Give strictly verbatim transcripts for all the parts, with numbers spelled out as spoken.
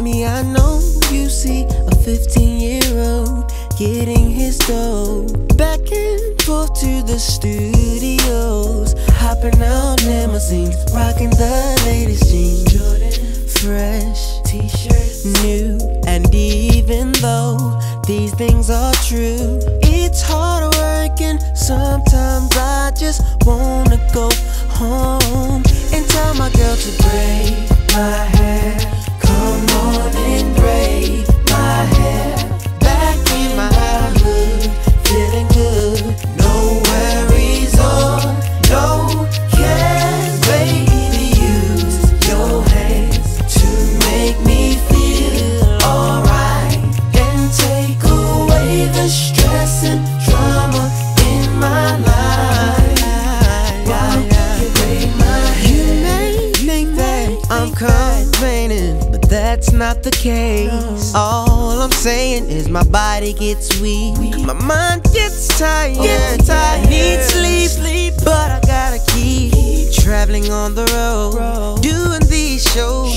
me, I know you see a fifteen-year-old getting his dough, back and forth to the studios, hopping out limousines, rocking the latest jeans, fresh t-shirts, new. And even though these things are true, it's hard work, and sometimes I just wanna go home and tell my girl to braid my hair. Come on and braid my hair. Back in my hood, feeling good. No worries or no cares, baby. Use your hands to make me feel alright, and take away the stress and drama in my life. While you braid my hair, you may think that I'm complaining, but that's not the case. All I'm saying is my body gets weak, my mind gets tired, I need sleep, but I gotta keep traveling on the road, doing these shows.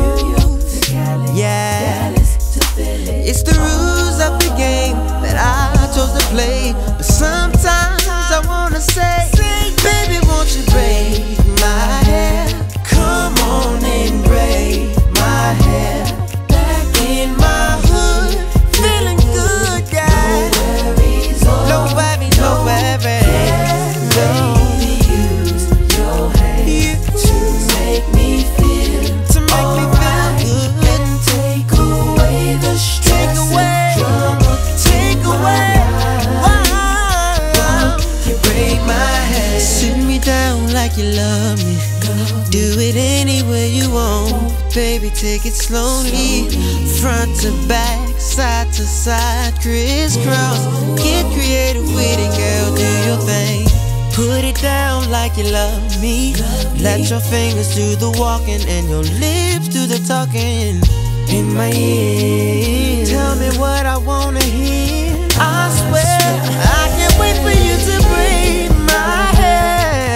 Yeah, it's the rules of the game that I chose to play. But sometimes I wanna say, baby, won't you braid my hair? Come on and braid my hair. Back in my hood, feeling good, yeah. No worries, no worries, no worries, no. Use your hands to make me feel, to make me feel good, and take away the stress and drama. Take away, wow. You braid my hair, sit me down like you love me. Do it any way you want, baby, take it slowly. Front to back, side to side, crisscross. Get creative with it, girl, do your thing. Put it down like you love me. Let your fingers do the walking and your lips do the talking in my ear. Tell me what I wanna hear. I swear I can't wait for you to braid my hair.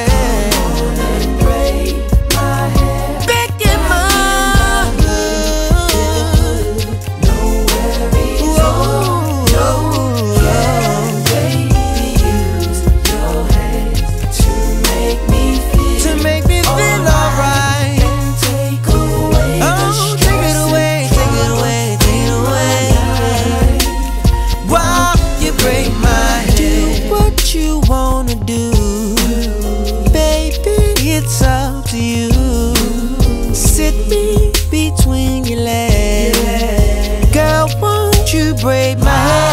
It's up to you. Sit me between your legs, girl, won't you braid my hair?